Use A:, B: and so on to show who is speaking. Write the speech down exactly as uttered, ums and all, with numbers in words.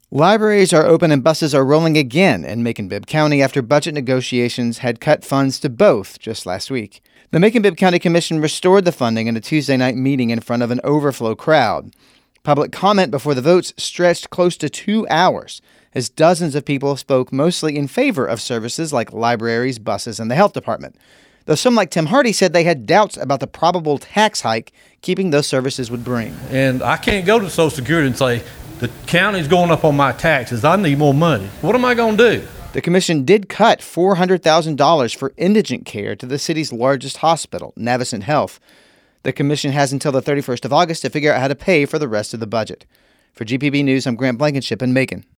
A: Libraries are open and buses are rolling again in Macon-Bibb County after budget negotiations had cut funds to both just last week. The Macon-Bibb County Commission restored the funding in a Tuesday night meeting in front of an overflow crowd. Public comment before the votes stretched close to two hours as dozens of people spoke mostly in favor of services like libraries, buses, and the health department. Though some like Tim Hardy said they had doubts about the probable tax hike keeping those services would bring.
B: And I can't go to Social Security and say, the county's going up on my taxes. I need more money. What am I going to do?
A: The commission did cut four hundred thousand dollars for indigent care to the city's largest hospital, Navicent Health. The commission has until the thirty-first of August to figure out how to pay for the rest of the budget. For G P B News, I'm Grant Blankenship in Macon.